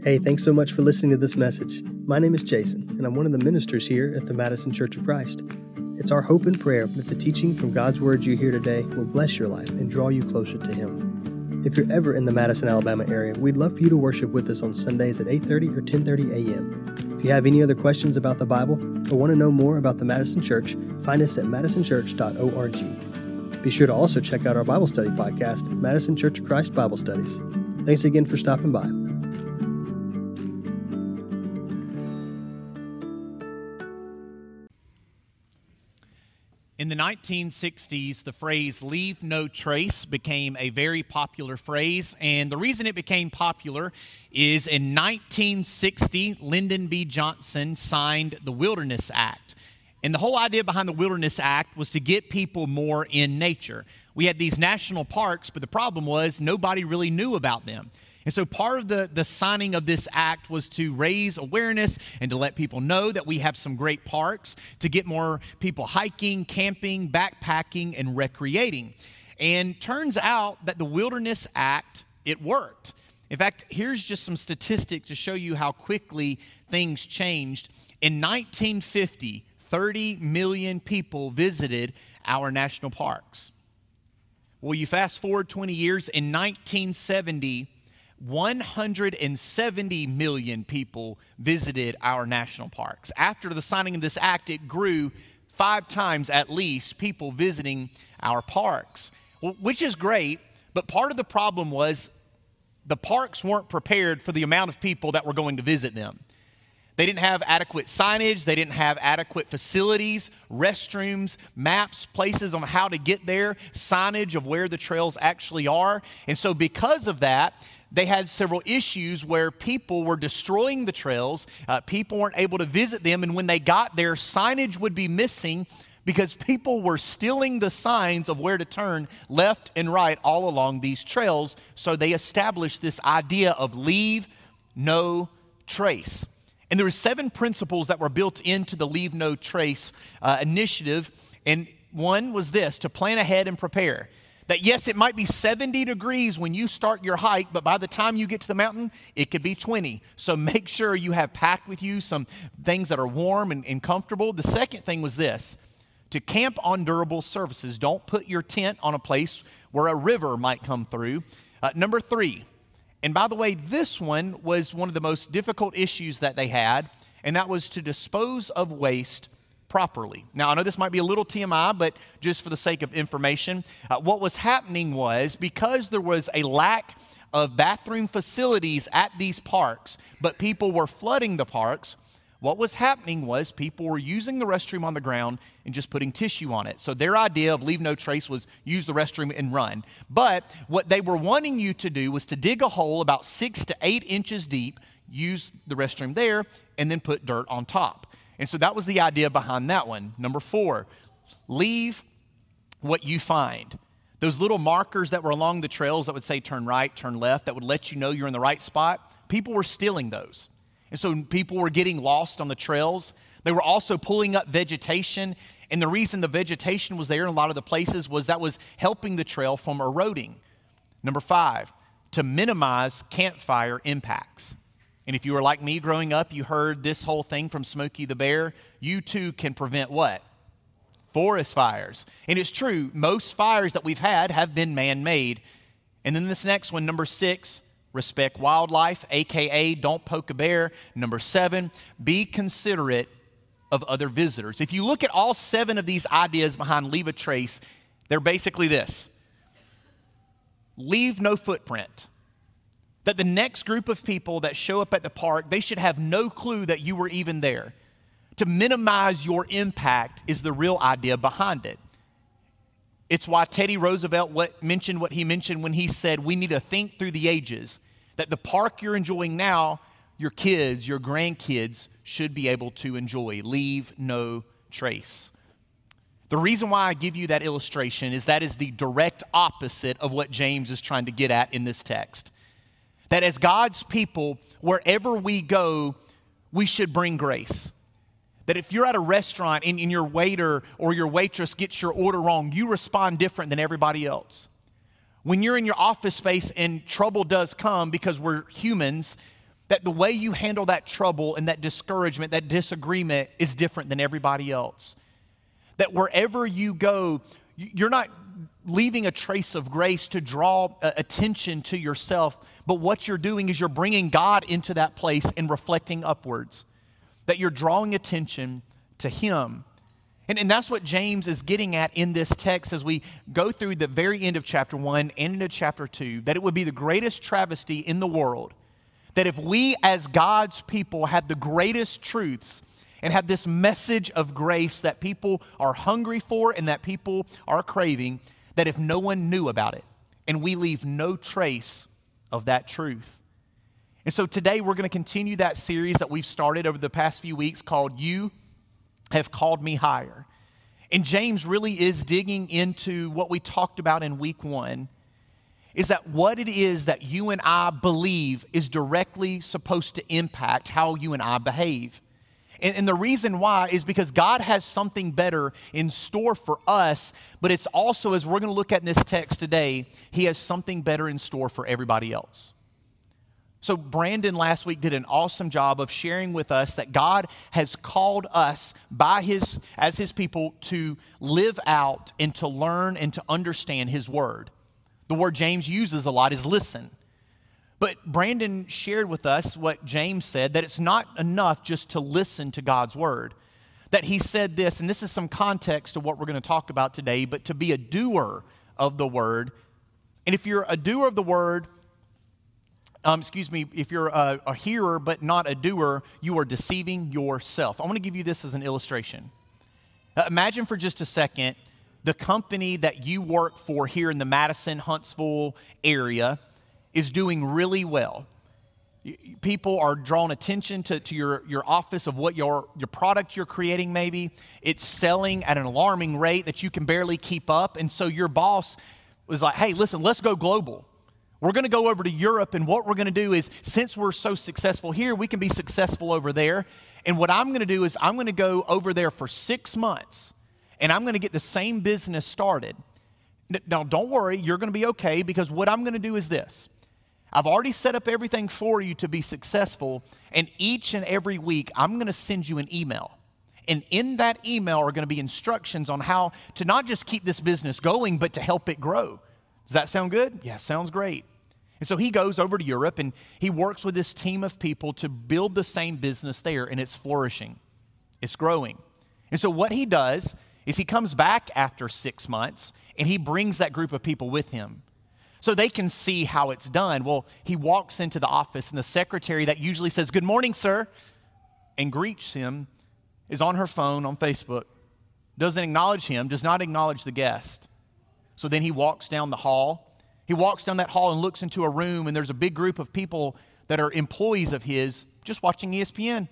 Hey, thanks so much for listening to this message. My name is Jason, and I'm one of the ministers here at the Madison Church of Christ. It's our hope and prayer that the teaching from God's Word you hear today will bless your life and draw you closer to Him. If you're ever in the Madison, Alabama area, we'd love for you to worship with us on Sundays at 8:30 or 10:30 a.m. If you have any other questions about the Bible or want to know more about the Madison Church, find us at madisonchurch.org. Be sure to also check out our Bible study podcast, Madison Church of Christ Bible Studies. Thanks again for stopping by. In the 1960s, the phrase "leave no trace" became a very popular phrase, and the reason it became popular is in 1960, Lyndon B. Johnson signed the Wilderness Act. And the whole idea behind the Wilderness Act was to get people more in nature. We had these national parks, but the problem was nobody really knew about them. And so part of the signing of this act was to raise awareness and to let people know that we have some great parks, to get more people hiking, camping, backpacking, and recreating. And turns out that the Wilderness Act, it worked. In fact, here's just some statistics to show you how quickly things changed. In 1950, 30 million people visited our national parks. Well, you fast forward 20 years, in 1970, 170 million people visited our national parks. After the signing of this act, it grew 5 times at least people visiting our parks, which is great, but part of the problem was the parks weren't prepared for the amount of people that were going to visit them. They didn't have adequate signage, they didn't have adequate facilities, restrooms, maps, places on how to get there, signage of where the trails actually are. And so because of that, they had several issues where people were destroying the trails, people weren't able to visit them, and when they got there, signage would be missing because people were stealing the signs of where to turn left and right all along these trails. So they established this idea of leave no trace. And there were 7 principles that were built into the Leave No Trace initiative, and one was this: to plan ahead and prepare. That yes, it might be 70 degrees when you start your hike, but by the time you get to the mountain, it could be 20. So make sure you have packed with you some things that are warm and comfortable. The second thing was this: to camp on durable surfaces. Don't put your tent on a place where a river might come through. Number 3, and by the way, this one was one of the most difficult issues that they had, and that was to dispose of waste properly. Now, I know this might be a little TMI, but just for the sake of information, what was happening was, because there was a lack of bathroom facilities at these parks, but people were flooding the parks, what was happening was people were using the restroom on the ground and just putting tissue on it. So their idea of Leave No Trace was use the restroom and run. But what they were wanting you to do was to dig a hole about 6 to 8 inches deep, use the restroom there, and then put dirt on top. And so that was the idea behind that one. Number 4, leave what you find. Those little markers that were along the trails that would say turn right, turn left, that would let you know you're in the right spot, people were stealing those. And so people were getting lost on the trails. They were also pulling up vegetation. And the reason the vegetation was there in a lot of the places was that was helping the trail from eroding. Number 5, to minimize campfire impacts. And if you were like me growing up, you heard this whole thing from Smokey the Bear. You too can prevent what? Forest fires. And it's true, most fires that we've had have been man-made. And then this next one, number 6, respect wildlife, AKA don't poke a bear. Number 7, be considerate of other visitors. If you look at all 7 of these ideas behind Leave a Trace, they're basically this: leave no footprint. That the next group of people that show up at the park, they should have no clue that you were even there. To minimize your impact is the real idea behind it. It's why Teddy Roosevelt mentioned what he mentioned when he said we need to think through the ages, that the park you're enjoying now, your kids, your grandkids should be able to enjoy. Leave no trace. The reason why I give you that illustration is that is the direct opposite of what James is trying to get at in this text. That as God's people, wherever we go, we should bring grace. That if you're at a restaurant and your waiter or your waitress gets your order wrong, you respond different than everybody else. When you're in your office space and trouble does come because we're humans, That the way you handle that trouble and that discouragement, that disagreement is different than everybody else. That wherever you go, you're not leaving a trace of grace to draw attention to yourself, but what you're doing is you're bringing God into that place and reflecting upwards. That you're drawing attention to Him. And that's what James is getting at in this text as we go through the very end of chapter 1 and into chapter 2, that it would be the greatest travesty in the world that if we as God's people had the greatest truths and had this message of grace that people are hungry for and that people are craving, that if no one knew about it and we leave no trace of that truth. And so today we're going to continue that series that we've started over the past few weeks called You Have Called Me Higher. And James really is digging into what we talked about in week 1, is that what it is that you and I believe is directly supposed to impact how you and I behave. And the reason why is because God has something better in store for us, but it's also, as we're going to look at in this text today, He has something better in store for everybody else. So Brandon last week did an awesome job of sharing with us that God has called us as His people to live out and to learn and to understand His Word. The word James uses a lot is listen. But Brandon shared with us what James said, that it's not enough just to listen to God's Word. That he said this, and this is some context of what we're going to talk about today, but to be a doer of the Word. And if you're a doer of the Word, if you're a hearer but not a doer, you are deceiving yourself. I want to give you this as an illustration. Imagine for just a second the company that you work for here in the Madison, Huntsville area is doing really well. People are drawing attention to your office of what your product you're creating maybe. It's selling at an alarming rate that you can barely keep up. And so your boss was like, hey, listen, let's go global. We're going to go over to Europe, and what we're going to do is, since we're so successful here, we can be successful over there. And what I'm going to do is I'm going to go over there for 6 months, and I'm going to get the same business started. Now, don't worry, you're going to be okay, because what I'm going to do is this. I've already set up everything for you to be successful, and each and every week, I'm going to send you an email. And in that email are going to be instructions on how to not just keep this business going, but to help it grow. Does that sound good? Yeah, sounds great. And so he goes over to Europe, and he works with this team of people to build the same business there, and it's flourishing. It's growing. And so what he does is he comes back after 6 months, and he brings that group of people with him so they can see how it's done. Well, he walks into the office, and the secretary that usually says, "Good morning, sir," and greets him is on her phone on Facebook, doesn't acknowledge him, does not acknowledge the guest. So then he walks down the hall. He walks down that hall and looks into a room, and there's a big group of people that are employees of his just watching ESPN.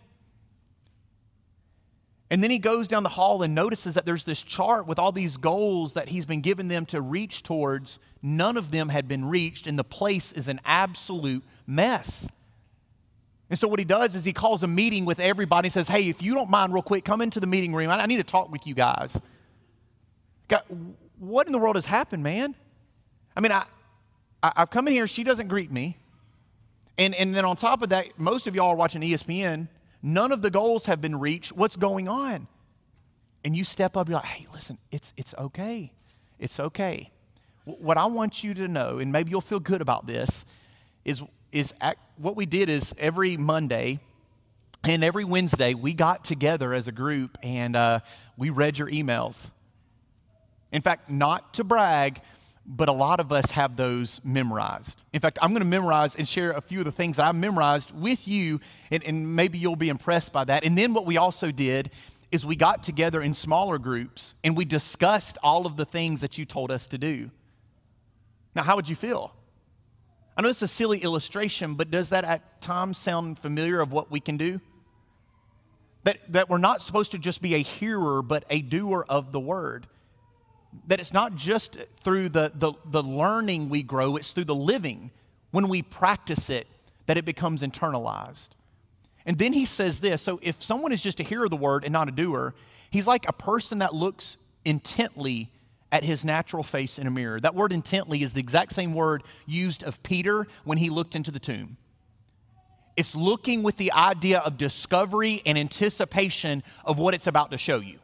And then he goes down the hall and notices that there's this chart with all these goals that he's been given them to reach towards. None of them had been reached, and the place is an absolute mess. And so what he does is he calls a meeting with everybody and says, "Hey, if you don't mind real quick, come into the meeting room. I need to talk with you guys." God, what in the world has happened, man? I mean, I've come in here, she doesn't greet me. And then on top of that, most of y'all are watching ESPN. None of the goals have been reached. What's going on? And you step up, you're like, "Hey, listen, it's okay. It's okay." What I want you to know, and maybe you'll feel good about this, is what we did is every Monday and every Wednesday, we got together as a group and we read your emails. In fact, not to brag, but a lot of us have those memorized. In fact, I'm going to memorize and share a few of the things that I memorized with you, and maybe you'll be impressed by that. And then what we also did is we got together in smaller groups, and we discussed all of the things that you told us to do. Now, how would you feel? I know it's a silly illustration, but does that at times sound familiar of what we can do? That we're not supposed to just be a hearer, but a doer of the word. That it's not just through the learning we grow, it's through the living. When we practice it, that it becomes internalized. And then he says this, so if someone is just a hearer of the word and not a doer, he's like a person that looks intently at his natural face in a mirror. That word intently is the exact same word used of Peter when he looked into the tomb. It's looking with the idea of discovery and anticipation of what it's about to show you.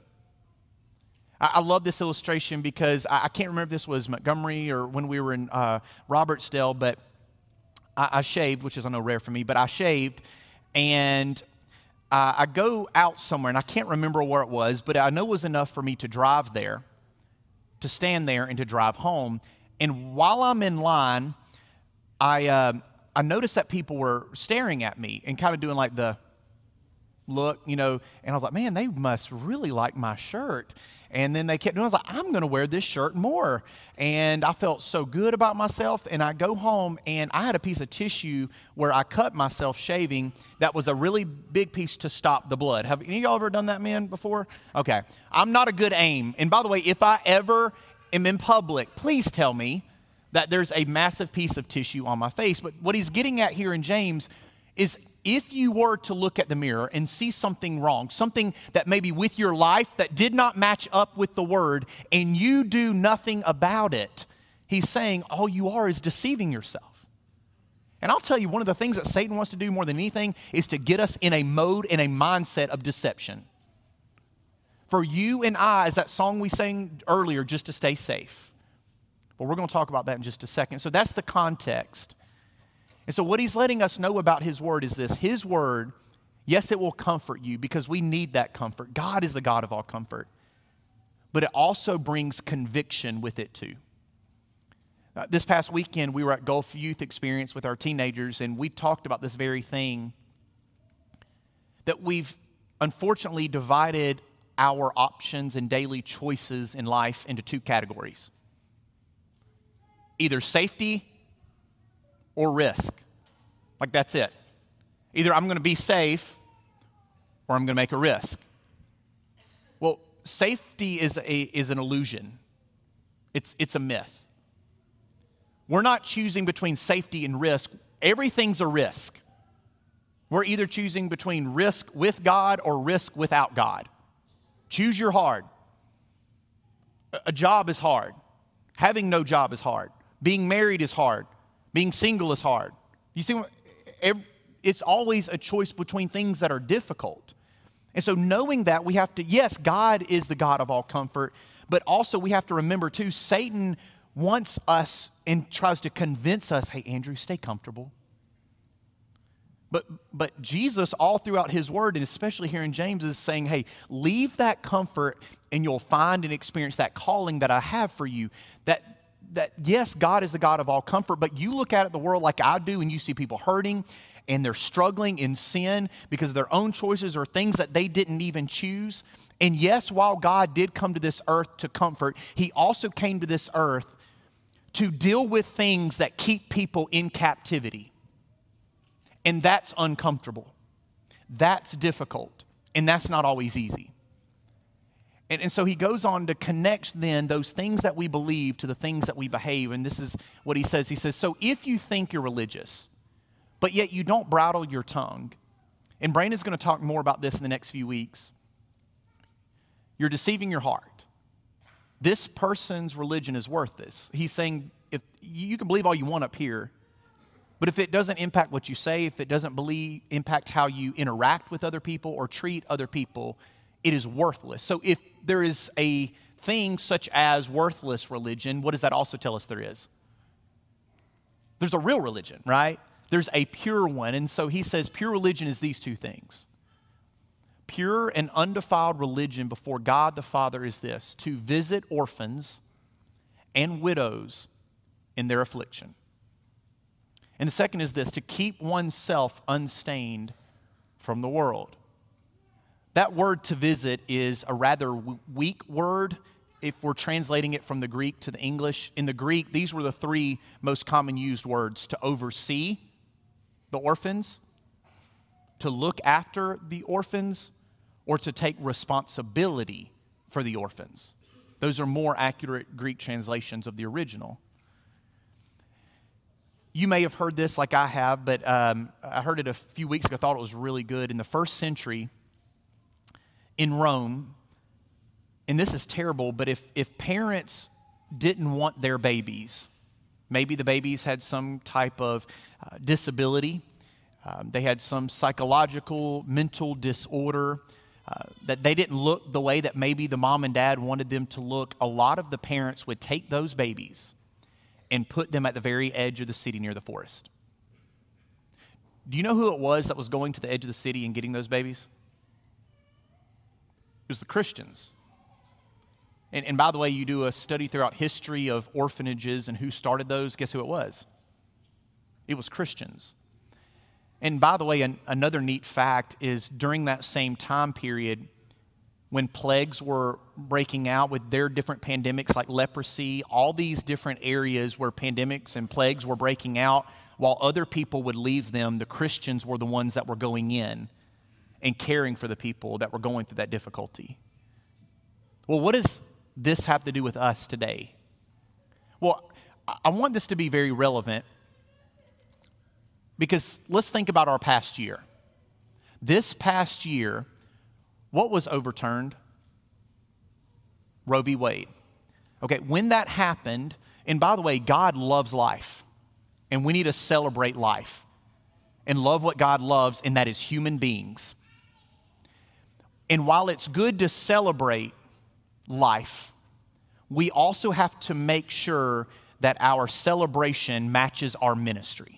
I love this illustration because I can't remember if this was Montgomery or when we were in Robertsdale, but I shaved, which is I know rare for me, but I shaved, and I go out somewhere, and I can't remember where it was, but I know it was enough for me to drive there, to stand there, and to drive home. And while I'm in line, I noticed that people were staring at me and kind of doing like the look, and I was like, man, they must really like my shirt. And then they kept doing, I was like, I'm going to wear this shirt more. And I felt so good about myself. And I go home, and I had a piece of tissue where I cut myself shaving that was a really big piece to stop the blood. Have any of y'all ever done that, man, before? Okay. I'm not a good aim. And by the way, if I ever am in public, please tell me that there's a massive piece of tissue on my face. But what he's getting at here in James is, if you were to look at the mirror and see something wrong, something that maybe with your life that did not match up with the word, and you do nothing about it, he's saying all you are is deceiving yourself. And I'll tell you, one of the things that Satan wants to do more than anything is to get us in a mode and a mindset of deception. For you and I, as that song we sang earlier, just to stay safe. But we're going to talk about that in just a second. So that's the context. And so what he's letting us know about his word is this. His word, yes, it will comfort you because we need that comfort. God is the God of all comfort. But it also brings conviction with it too. This past weekend, we were at Gulf Youth Experience with our teenagers, and we talked about this very thing, that we've unfortunately divided our options and daily choices in life into two categories. Either safety or risk. Like that's it. Either I'm going to be safe or I'm going to make a risk. Well, safety is an illusion. It's a myth. We're not choosing between safety and risk. Everything's a risk. We're either choosing between risk with God or risk without God. Choose your hard. A job is hard. Having no job is hard. Being married is hard. Being single is hard. You see, it's always a choice between things that are difficult. And so knowing that, we have to, yes, God is the God of all comfort, but also we have to remember too, Satan wants us and tries to convince us, hey, Andrew, stay comfortable. But Jesus, all throughout his word, and especially here in James, is saying, hey, leave that comfort and you'll find and experience that calling that I have for you. That yes, God is the God of all comfort, but you look at the world like I do and you see people hurting and they're struggling in sin because of their own choices or things that they didn't even choose. And yes, while God did come to this earth to comfort, he also came to this earth to deal with things that keep people in captivity. And that's uncomfortable. That's difficult. And that's not always easy. And so he goes on to connect then those things that we believe to the things that we behave. And this is what he says. He says, so if you think you're religious, but yet you don't bridle your tongue, and Brandon's going to talk more about this in the next few weeks, you're deceiving your heart. This person's religion is worth this. He's saying, if you can believe all you want up here, but if it doesn't impact what you say, if it doesn't impact how you interact with other people or treat other people, it is worthless. So if there is a thing such as worthless religion, what does that also tell us there is? There's a real religion, right? There's a pure one. And so he says pure religion is these two things. Pure and undefiled religion before God the Father is this: to visit orphans and widows in their affliction. And the second is this: to keep oneself unstained from the world. That word to visit is a rather weak word if we're translating it from the Greek to the English. In the Greek, these were the three most common used words: to oversee the orphans, to look after the orphans, or to take responsibility for the orphans. Those are more accurate Greek translations of the original. You may have heard this like I have, but I heard it a few weeks ago. I thought it was really good. In the first century in Rome, and this is terrible, but if parents didn't want their babies, maybe the babies had some type of disability, They had some psychological, mental disorder, that they didn't look the way that maybe the mom and dad wanted them to look. A lot of the parents would take those babies and put them at the very edge of the city near the forest. Do you know who it was that was going to the edge of the city and getting those babies? It was the Christians. And by the way, you do a study throughout history of orphanages and who started those. Guess who it was? It was Christians. And by the way, another neat fact is during that same time period, when plagues were breaking out with their different pandemics like leprosy, all these different areas where pandemics and plagues were breaking out, while other people would leave them, the Christians were the ones that were going in and caring for the people that were going through that difficulty. Well, what does this have to do with us today? Well, I want this to be very relevant because let's think about our past year. This past year, what was overturned? Roe v. Wade. Okay, when that happened, and by the way, God loves life, and we need to celebrate life and love what God loves, and that is human beings. And while it's good to celebrate life, we also have to make sure that our celebration matches our ministry.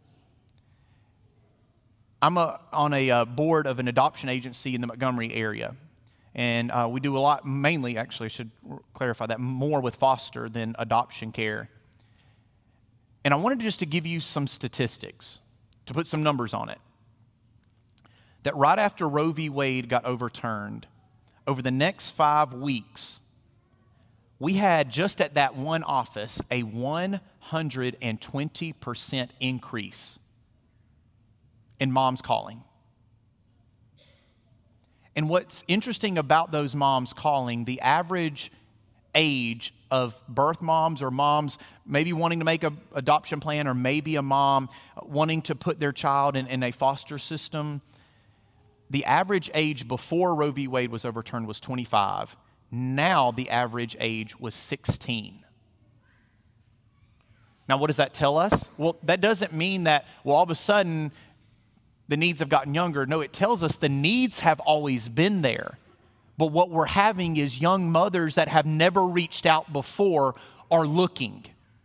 I'm on a board of an adoption agency in the Montgomery area, and we do a lot, mainly, actually, I should clarify that, more with foster than adoption care. And I wanted just to give you some statistics, to put some numbers on it. That right after Roe v. Wade got overturned, over the next 5 weeks, we had just at that one office a 120% increase in moms calling. And what's interesting about those moms calling, the average age of birth moms or moms maybe wanting to make an adoption plan, or maybe a mom wanting to put their child in a foster system, the average age before Roe v. Wade was overturned was 25. Now the average age was 16. Now what does that tell us? Well, that doesn't mean that, all of a sudden the needs have gotten younger. No, it tells us the needs have always been there. But what we're having is young mothers that have never reached out before are looking.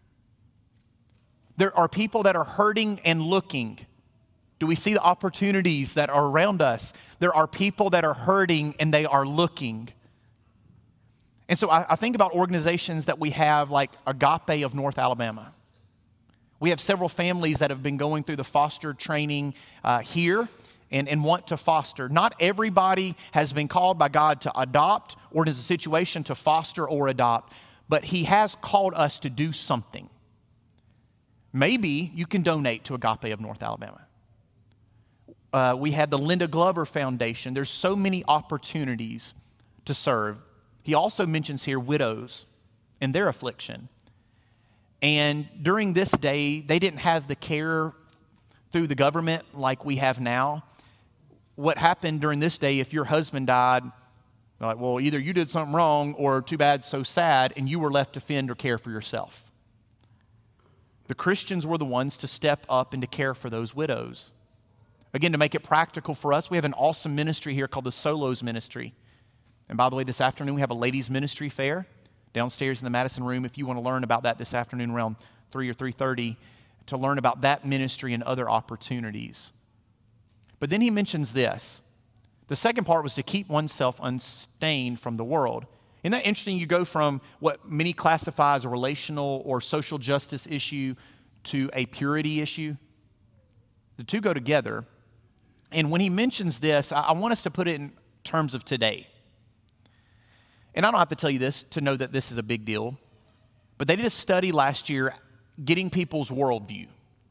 There are people that are hurting and looking. Do we see the opportunities that are around us? There are people that are hurting and they are looking. And so I think about organizations that we have like Agape of North Alabama. We have several families that have been going through the foster training here and want to foster. Not everybody has been called by God to adopt or is a situation to foster or adopt, but He has called us to do something. Maybe you can donate to Agape of North Alabama. We had the Linda Glover Foundation. There's so many opportunities to serve. He also mentions here widows and their affliction. And during this day, they didn't have the care through the government like we have now. What happened during this day, if your husband died, like, well, either you did something wrong or too bad, so sad, and you were left to fend or care for yourself. The Christians were the ones to step up and to care for those widows. Again, to make it practical for us, we have an awesome ministry here called the Solos Ministry. And by the way, this afternoon we have a ladies' ministry fair downstairs in the Madison room. If you want to learn about that this afternoon around 3 or 3:30, to learn about that ministry and other opportunities. But then he mentions this. The second part was to keep oneself unstained from the world. Isn't that interesting? You go from what many classify as a relational or social justice issue to a purity issue. The two go together. And when he mentions this, I want us to put it in terms of today. And I don't have to tell you this to know that this is a big deal, but they did a study last year getting people's worldview.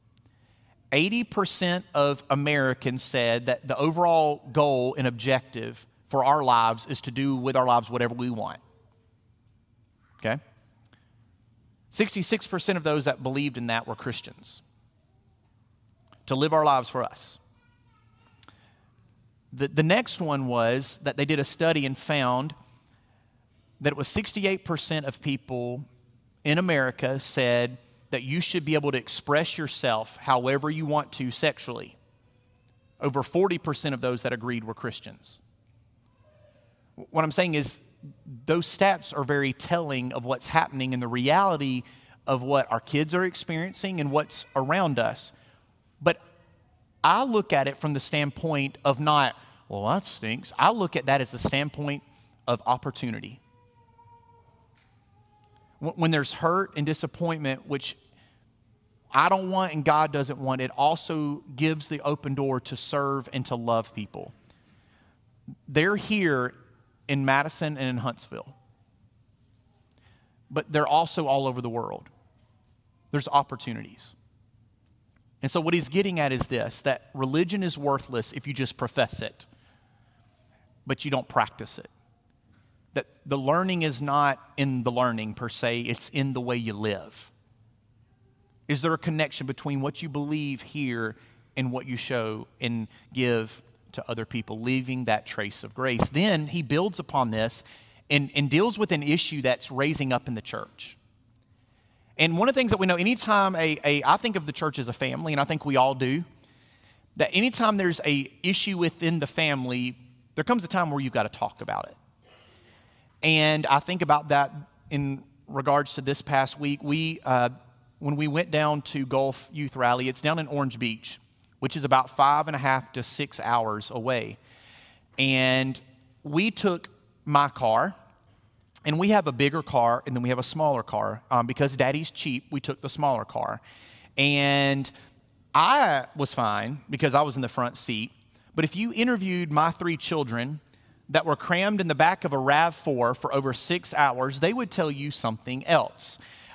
80% of Americans said that the overall goal and objective for our lives is to do with our lives whatever we want. Okay? 66% of those that believed in that were Christians. To live our lives for us. The next one was that they did a study and found that it was 68% of people in America said that you should be able to express yourself however you want to sexually. over 40% of those that agreed were Christians. What I'm saying is those stats are very telling of what's happening in the reality of what our kids are experiencing and what's around us. But I look at it from the standpoint of not, well, that stinks. I look at that as the standpoint of opportunity. When there's hurt and disappointment, which I don't want and God doesn't want, it also gives the open door to serve and to love people. They're here in Madison and in Huntsville, but they're also all over the world. There's opportunities. And so what he's getting at is this, that religion is worthless if you just profess it, but you don't practice it. That the learning is not in the learning per se, it's in the way you live. Is there a connection between what you believe here and what you show and give to other people, leaving that trace of grace? Then he builds upon this and deals with an issue that's raising up in the church. And one of the things that we know, anytime I think of the church as a family, and I think we all do, that anytime there's an issue within the family, there comes a time where you've got to talk about it. And I think about that in regards to this past week. When we went down to Gulf Youth Rally, it's down in Orange Beach, which is about 5.5 to 6 hours away. And we took my car, and we have a bigger car, and then we have a smaller car. Because Daddy's cheap, we took the smaller car. And I was fine because I was in the front seat. But if you interviewed my 3 children that were crammed in the back of a RAV4 for over 6 hours, they would tell you something else.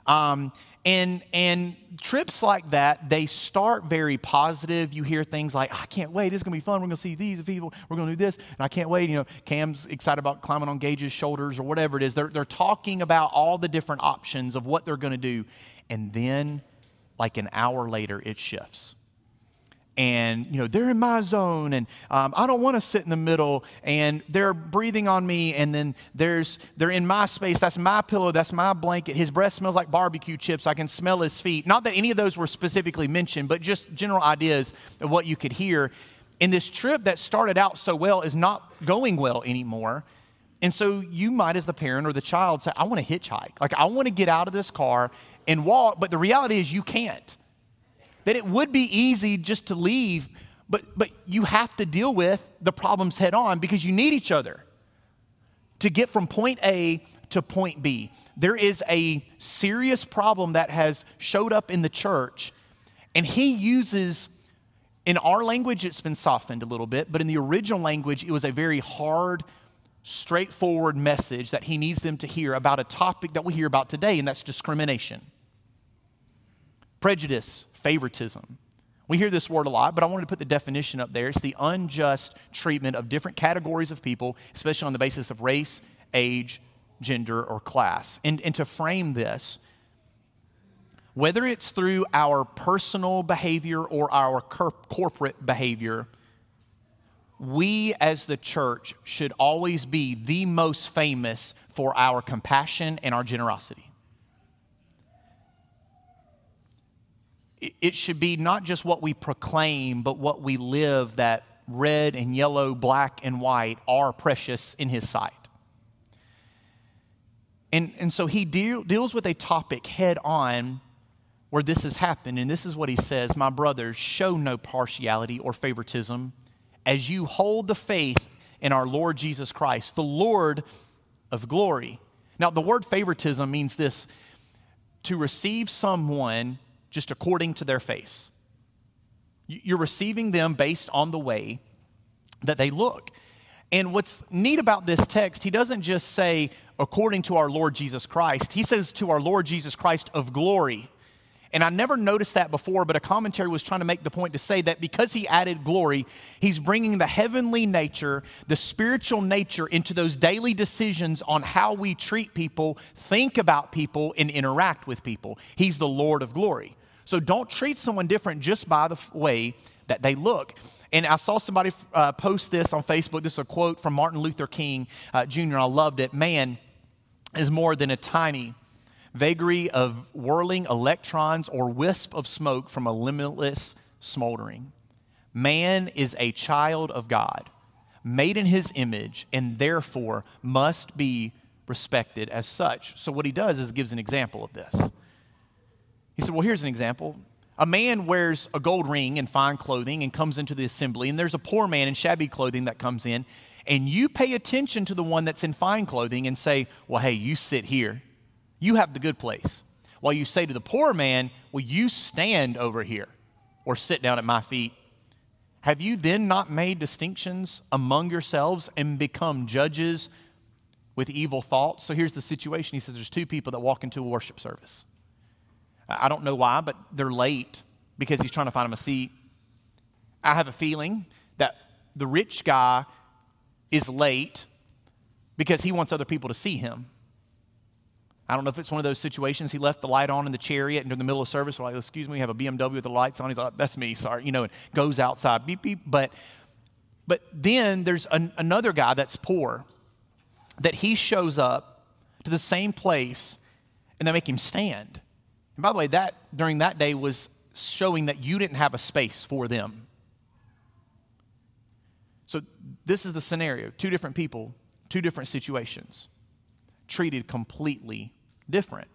And trips like that, they start very positive. You hear things like, I can't wait, this is going to be fun. We're going to see these people. We're going to do this. And I can't wait. You know, Cam's excited about climbing on Gage's shoulders or whatever it is. They're talking about all the different options of what they're going to do. And then, like an hour later, it shifts. And, you know, they're in my zone, and I don't want to sit in the middle, and they're breathing on me, and then they're in my space. That's my pillow. That's my blanket. His breath smells like barbecue chips. I can smell his feet. Not that any of those were specifically mentioned, but just general ideas of what you could hear. And this trip that started out so well is not going well anymore. And so you might, as the parent or the child, say, I want to hitchhike. Like, I want to get out of this car and walk, but the reality is you can't. That it would be easy just to leave, but you have to deal with the problems head on because you need each other to get from point A to point B. There is a serious problem that has showed up in the church, and he uses, in our language, it's been softened a little bit, but in the original language, it was a very hard, straightforward message that he needs them to hear about a topic that we hear about today, and that's discrimination. Prejudice, favoritism. We hear this word a lot, but I wanted to put the definition up there. It's the unjust treatment of different categories of people, especially on the basis of race, age, gender, or class. And to frame this, whether it's through our personal behavior or our corporate behavior, we as the church should always be the most famous for our compassion and our generosity. It should be not just what we proclaim, but what we live, that red and yellow, black and white are precious in his sight. And so he deals with a topic head on where this has happened. And this is what he says, my brothers, show no partiality or favoritism as you hold the faith in our Lord Jesus Christ, the Lord of glory. Now, the word favoritism means this, to receive someone just according to their face. You're receiving them based on the way that they look. And what's neat about this text, he doesn't just say, according to our Lord Jesus Christ. He says to our Lord Jesus Christ of glory. And I never noticed that before, but a commentary was trying to make the point to say that because he added glory, he's bringing the heavenly nature, the spiritual nature into those daily decisions on how we treat people, think about people, and interact with people. He's the Lord of glory. So don't treat someone different just by the way that they look. And I saw somebody post this on Facebook. This is a quote from Martin Luther King Jr. I loved it. Man is more than a tiny vagary of whirling electrons or wisp of smoke from a limitless smoldering. Man is a child of God, made in his image, and therefore must be respected as such. So what he does is gives an example of this. He said, well, here's an example. A man wears a gold ring and fine clothing and comes into the assembly, and there's a poor man in shabby clothing that comes in, and you pay attention to the one that's in fine clothing and say, well, hey, you sit here. You have the good place. While you say to the poor man, well, you stand over here or sit down at my feet. Have you then not made distinctions among yourselves and become judges with evil thoughts? So here's the situation. He says there's two people that walk into a worship service. I don't know why, but they're late because he's trying to find them a seat. I have a feeling that the rich guy is late because he wants other people to see him. I don't know if it's one of those situations. He left the light on in the chariot and in the middle of service. Like, excuse me, we have a BMW with the lights on. He's like, that's me, sorry, and goes outside, beep, beep. But then there's another guy that's poor that he shows up to the same place and they make him stand. And by the way, that during that day was showing that you didn't have a space for them. So this is the scenario. Two different people, two different situations, treated completely different.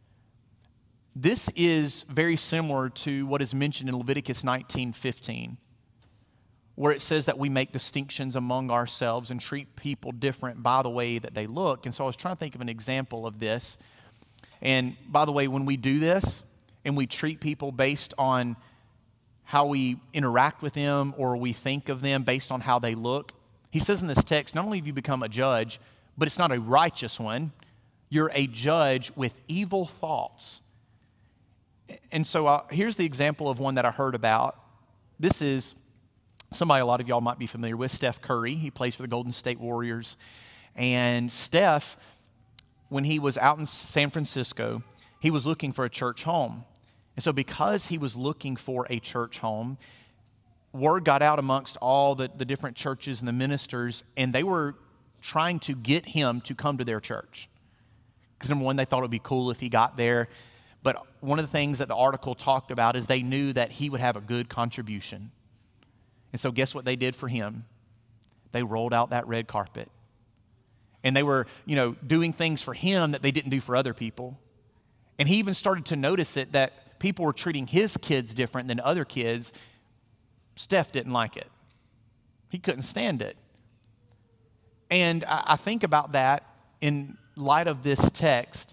This is very similar to what is mentioned in Leviticus 19:15, where it says that we make distinctions among ourselves and treat people different by the way that they look. And so I was trying to think of an example of this. And by the way, when we do this and we treat people based on how we interact with them or we think of them based on how they look, he says in this text, not only have you become a judge, but it's not a righteous one. You're a judge with evil thoughts. And so here's the example of one that I heard about. This is somebody a lot of y'all might be familiar with, Steph Curry. He plays for the Golden State Warriors. And Steph, when he was out in San Francisco, he was looking for a church home. And so because he was looking for a church home, word got out amongst all the different churches and the ministers, and they were trying to get him to come to their church. Because number one, they thought it would be cool if he got there. But one of the things that the article talked about is they knew that he would have a good contribution. And so guess what they did for him? They rolled out that red carpet. And they were, doing things for him that they didn't do for other people. And he even started to notice it that people were treating his kids different than other kids. Steph didn't like it. He couldn't stand it. And I think about that in light of this text.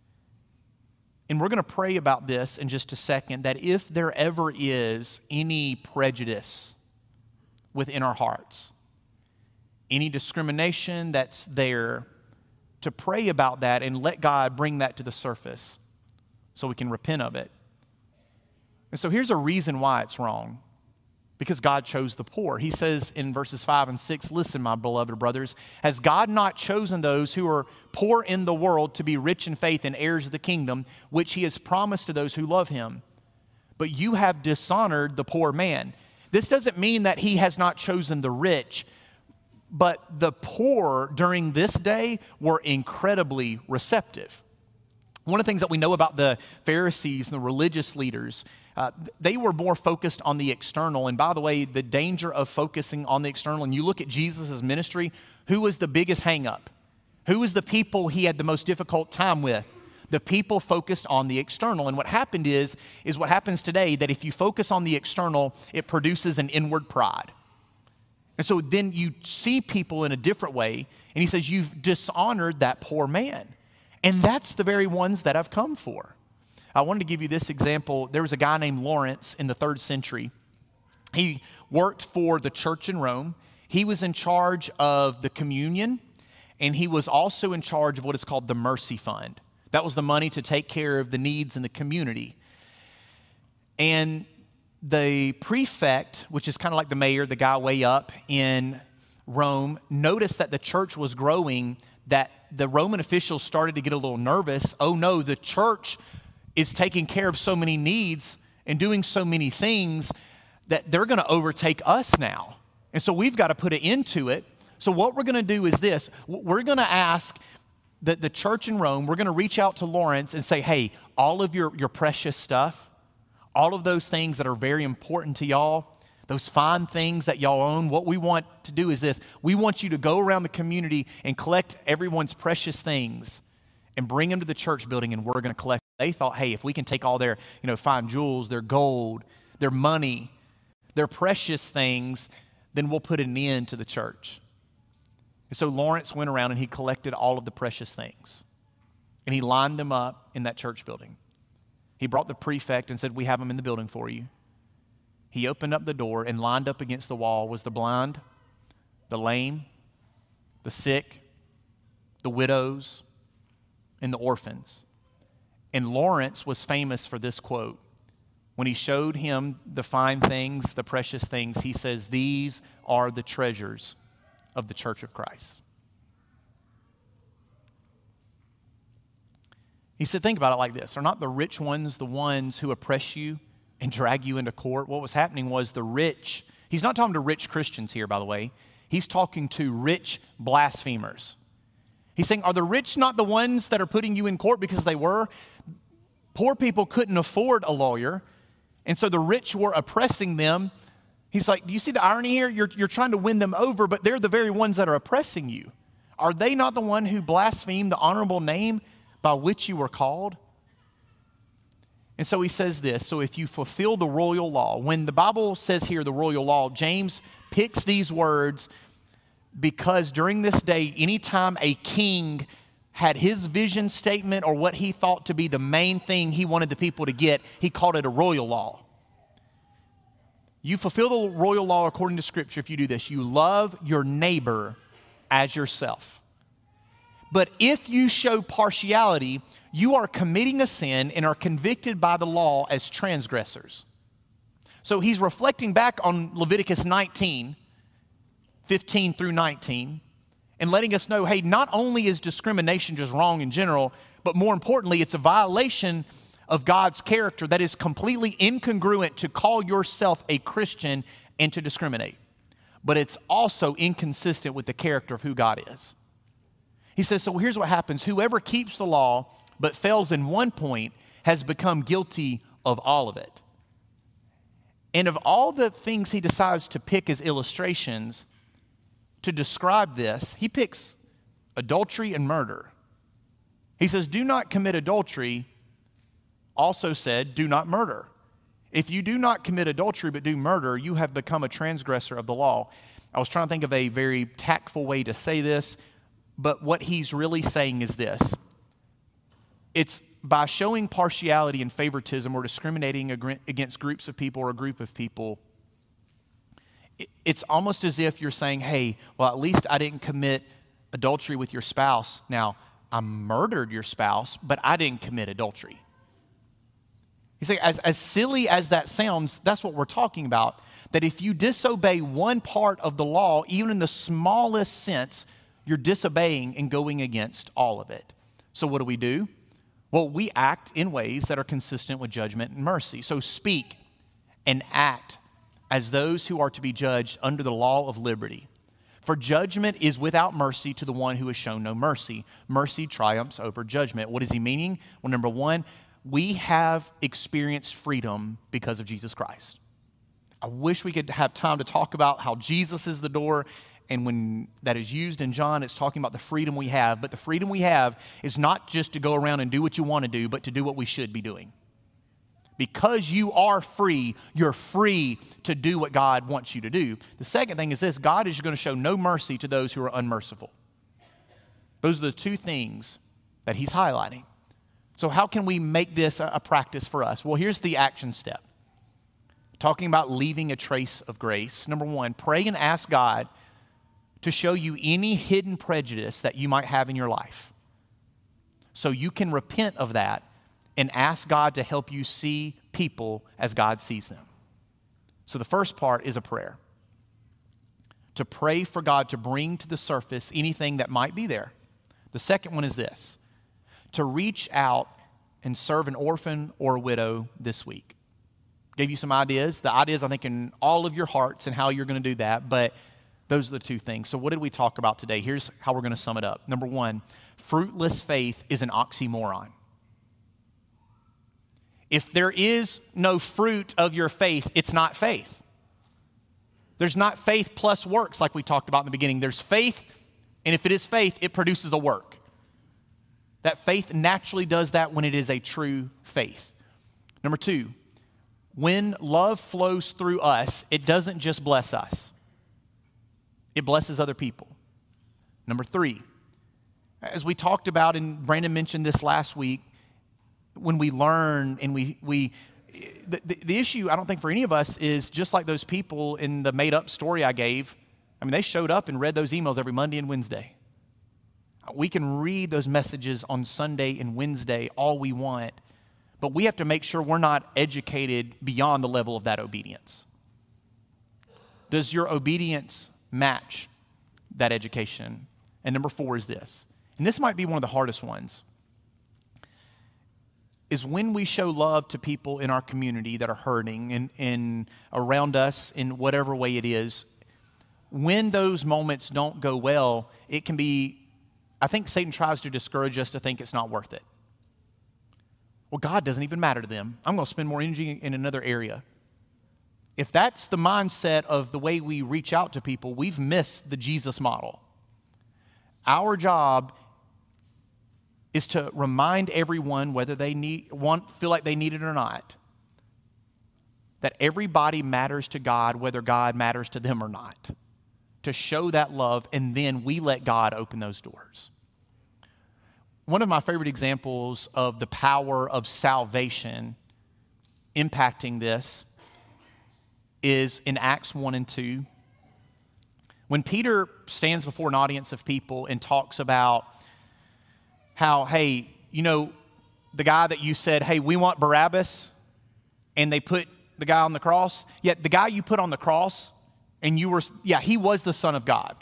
And we're going to pray about this in just a second, that if there ever is any prejudice within our hearts, any discrimination that's there, to pray about that and let God bring that to the surface so we can repent of it. And so here's a reason why it's wrong. Because God chose the poor. He says in verses 5 and 6, listen, my beloved brothers, has God not chosen those who are poor in the world to be rich in faith and heirs of the kingdom, which he has promised to those who love him? But you have dishonored the poor man. This doesn't mean that he has not chosen the rich, but the poor during this day were incredibly receptive. One of the things that we know about the Pharisees and the religious leaders, they were more focused on the external. And by the way, the danger of focusing on the external, and you look at Jesus' ministry, who was the biggest hang-up? Who was the people he had the most difficult time with? The people focused on the external. And what happened is what happens today, that if you focus on the external, it produces an inward pride. And so then you see people in a different way, and he says, you've dishonored that poor man. And that's the very ones that I've come for. I wanted to give you this example. There was a guy named Lawrence in the 3rd century. He worked for the church in Rome. He was in charge of the communion, and he was also in charge of what is called the mercy fund. That was the money to take care of the needs in the community. And the prefect, which is kind of like the mayor, the guy way up in Rome, noticed that the church was growing, that the Roman officials started to get a little nervous. Oh no, the church is taking care of so many needs and doing so many things that they're going to overtake us now. And so we've got to put an end to it. So what we're going to do is this. We're going to ask the church in Rome, we're going to reach out to Lawrence and say, hey, all of your precious stuff, all of those things that are very important to y'all, those fine things that y'all own, what we want to do is this. We want you to go around the community and collect everyone's precious things and bring them to the church building, and we're going to collect. They thought, hey, if we can take all their, fine jewels, their gold, their money, their precious things, then we'll put an end to the church. And so Lawrence went around and he collected all of the precious things. And he lined them up in that church building. He brought the prefect and said, we have them in the building for you. He opened up the door, and lined up against the wall was the blind, the lame, the sick, the widows, and the orphans. And Lawrence was famous for this quote. When he showed him the fine things, the precious things, he says, these are the treasures of the Church of Christ. He said, think about it like this. Are not the rich ones the ones who oppress you and drag you into court? What was happening was the rich, he's not talking to rich Christians here, by the way. He's talking to rich blasphemers. He's saying, are the rich not the ones that are putting you in court because they were? Poor people couldn't afford a lawyer, and so the rich were oppressing them. He's like, do you see the irony here? You're trying to win them over, but they're the very ones that are oppressing you. Are they not the one who blasphemed the honorable name by which you were called? And so he says this, so if you fulfill the royal law, when the Bible says here the royal law, James picks these words because during this day, anytime a king had his vision statement or what he thought to be the main thing he wanted the people to get, he called it a royal law. You fulfill the royal law according to Scripture if you do this. You love your neighbor as yourself. But if you show partiality, you are committing a sin and are convicted by the law as transgressors. So he's reflecting back on Leviticus 19, 15 through 19, and letting us know, hey, not only is discrimination just wrong in general, but more importantly, it's a violation of God's character that is completely incongruent to call yourself a Christian and to discriminate. But it's also inconsistent with the character of who God is. He says, so here's what happens. Whoever keeps the law but fails in one point has become guilty of all of it. And of all the things he decides to pick as illustrations to describe this, he picks adultery and murder. He says, do not commit adultery. Also said, do not murder. If you do not commit adultery but do murder, you have become a transgressor of the law. I was trying to think of a very tactful way to say this, but what he's really saying is this. It's by showing partiality and favoritism or discriminating against groups of people or a group of people, it's almost as if you're saying, hey, well, at least I didn't commit adultery with your spouse. Now, I murdered your spouse, but I didn't commit adultery. He's saying, as silly as that sounds, that's what we're talking about. That if you disobey one part of the law, even in the smallest sense, you're disobeying and going against all of it. So what do? Well, we act in ways that are consistent with judgment and mercy. So speak and act as those who are to be judged under the law of liberty. For judgment is without mercy to the one who has shown no mercy. Mercy triumphs over judgment. What is he meaning? Well, number one, we have experienced freedom because of Jesus Christ. I wish we could have time to talk about how Jesus is the door, and when that is used in John, it's talking about the freedom we have. But the freedom we have is not just to go around and do what you want to do, but to do what we should be doing. Because you are free, you're free to do what God wants you to do. The second thing is this: God is going to show no mercy to those who are unmerciful. Those are the two things that he's highlighting. So how can we make this a practice for us? Well, here's the action step. Talking about leaving a trace of grace. Number one, pray and ask God to show you any hidden prejudice that you might have in your life, so you can repent of that and ask God to help you see people as God sees them. So the first part is a prayer. To pray for God to bring to the surface anything that might be there. The second one is this: to reach out and serve an orphan or a widow this week. Gave you some ideas. The ideas, I think, in all of your hearts and how you're going to do that, but those are the two things. So what did we talk about today? Here's how we're going to sum it up. Number one, fruitless faith is an oxymoron. If there is no fruit of your faith, it's not faith. There's not faith plus works like we talked about in the beginning. There's faith, and if it is faith, it produces a work. That faith naturally does that when it is a true faith. Number 2, when love flows through us, it doesn't just bless us. It blesses other people. Number 3, as we talked about, and Brandon mentioned this last week, when we learn and the issue, I don't think for any of us, is just like those people in the made-up story I gave. I mean, they showed up and read those emails every Monday and Wednesday. We can read those messages on Sunday and Wednesday all we want, but we have to make sure we're not educated beyond the level of that obedience. Does your obedience match that education? And number 4 is this, and this might be one of the hardest ones, is when we show love to people in our community that are hurting and around us in whatever way it is, when those moments don't go well, it can be, I think Satan tries to discourage us to think it's not worth it. Well, God doesn't even matter to them. I'm going to spend more energy in another area. If that's the mindset of the way we reach out to people, we've missed the Jesus model. Our job is to remind everyone, whether they feel like they need it or not, that everybody matters to God, whether God matters to them or not. To show that love, and then we let God open those doors. One of my favorite examples of the power of salvation impacting this is in Acts 1 and 2. When Peter stands before an audience of people and talks about how, hey, you know, the guy that you said, hey, we want Barabbas, and they put the guy on the cross, yet the guy you put on the cross, and he was the Son of God.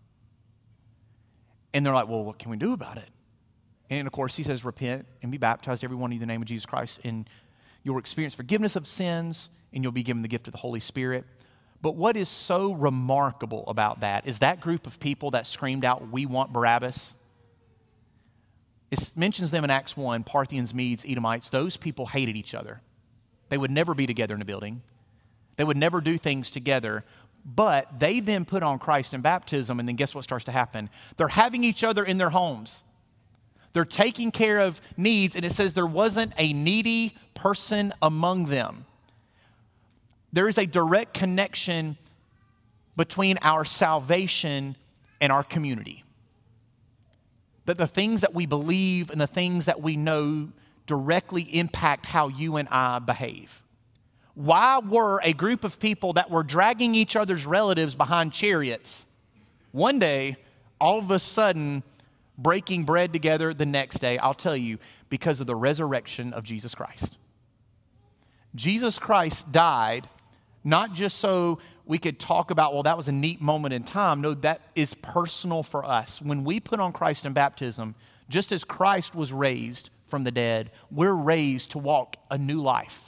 And they're like, well, what can we do about it? And of course, he says, repent and be baptized, every one of you, in the name of Jesus Christ, and you'll experience forgiveness of sins, and you'll be given the gift of the Holy Spirit. But what is so remarkable about that is that group of people that screamed out, we want Barabbas. It mentions them in Acts 1, Parthians, Medes, Edomites. Those people hated each other. They would never be together in a building. They would never do things together. But they then put on Christ in baptism, and then guess what starts to happen? They're having each other in their homes. They're taking care of needs, and it says there wasn't a needy person among them. There is a direct connection between our salvation and our community. That the things that we believe and the things that we know directly impact how you and I behave. Why were a group of people that were dragging each other's relatives behind chariots one day, all of a sudden, breaking bread together the next day? I'll tell you, because of the resurrection of Jesus Christ. Jesus Christ died not just so we could talk about, well, that was a neat moment in time. No, that is personal for us. When we put on Christ in baptism, just as Christ was raised from the dead, we're raised to walk a new life.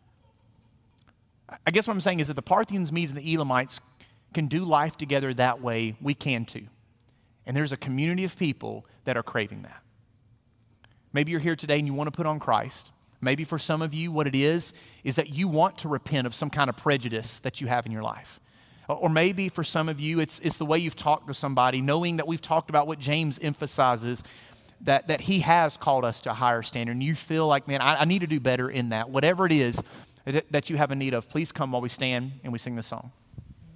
I guess what I'm saying is that the Parthians, Medes, and the Elamites can do life together that way. We can too. And there's a community of people that are craving that. Maybe you're here today and you want to put on Christ. Maybe for some of you, what it is that you want to repent of some kind of prejudice that you have in your life. Or maybe for some of you, it's the way you've talked to somebody, knowing that we've talked about what James emphasizes, that he has called us to a higher standard. And you feel like, man, I need to do better in that. Whatever it is that you have a need of, please come while we stand and we sing this song.